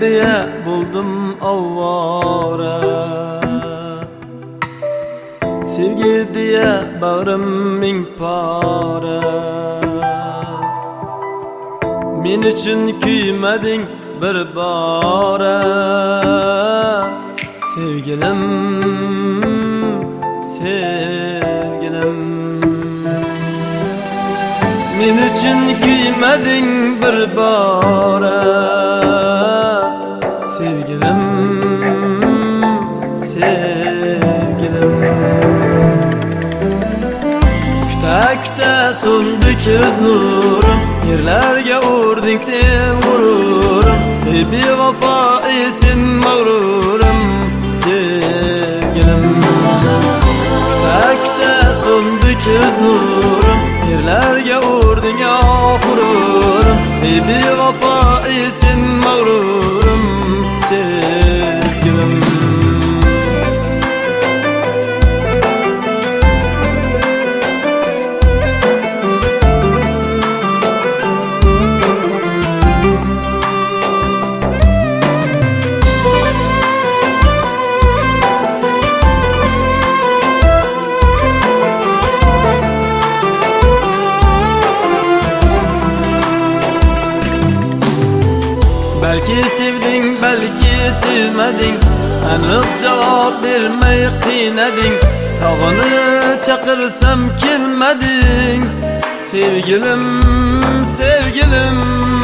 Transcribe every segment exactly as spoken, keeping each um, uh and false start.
diye buldum avvara, sevgi diye bağrım ming para. Men uchun kuymading bir bora, sevgilim, sevgilim. Men uchun kuymading bir bora, sevgilim, sevgilim. Kuta kuta so'ndi ko'z nurim, yerlarga urding sen g'ururim. Ey bevafo, ey sen mag'rurim, sevgilim. Kuta kuta so'ndi ko'z nurim, yerlarga urding ah g'ururim. Ey bevafo, ey sen mag'rurim, sevgilim. Belki sevding, belki sevmeding, aniq javob bermay qiynading. Sog'inib chaqirsam kelmading, sevgilim, sevgilim.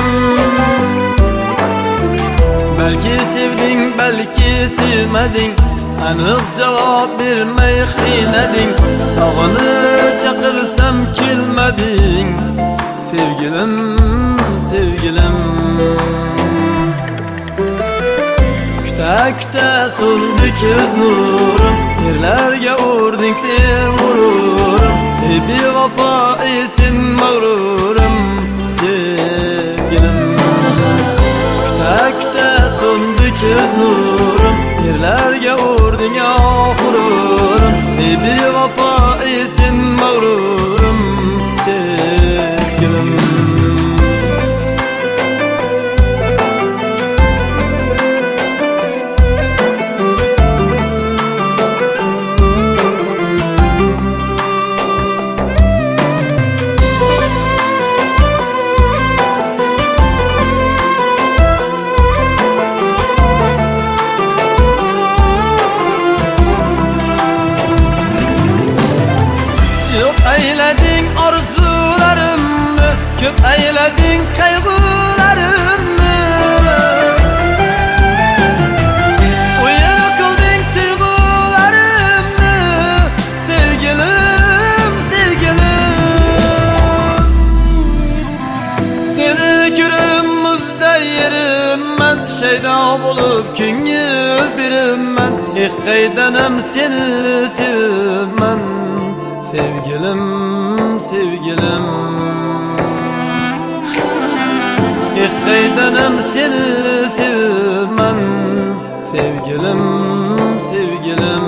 Belki sevding, belki sevmeding, aniq javob bermay qiynading. Sog'inib chaqirsam kelmading, sevgilim, sevgilim. Kuta kuta so'ndi ko'z nurim, yerlarga urding sen g'ururim. Ey bevafo, ey sen mag'rurim, sevgilim. Kuta kuta so'ndi ko'z nurim, yerlarga urding ah g'ururim. Ey bevafo, ey sen mag'rurim, sevgilim. Eyledin arzularımı, köp eyledin kaygılarımı. Uyan kıldın duygularımı, sevgilim, sevgilim. Seni görüm muzda yerim ben, şeyda bulup küngül birim ben. İlk kaydanım seni sevmem, sevgilim, sevgilim. İlk kaydanım seni sevmem, sevgilim, sevgilim.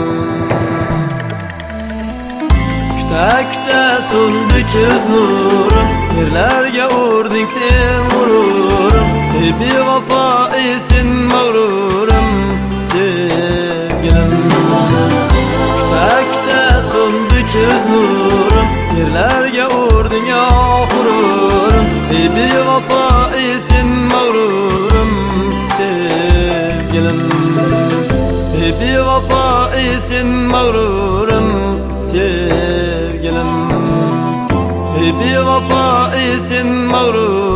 Kuta kuta so'ndi ko'z nurim, yerlarga urding sen g'ururim. Ey bevafo, ey sen mag'rurim, sevgilim. Kuta kuta so'ndi ko'z nurim, yerlarga urding ah g'ururim. Ey bevafo, ey sen mag'rurim, sevgilim. Ey bevafo, ey sen mag'rurim, sevgilim. Ey bevafo, ey sen mag'rurim.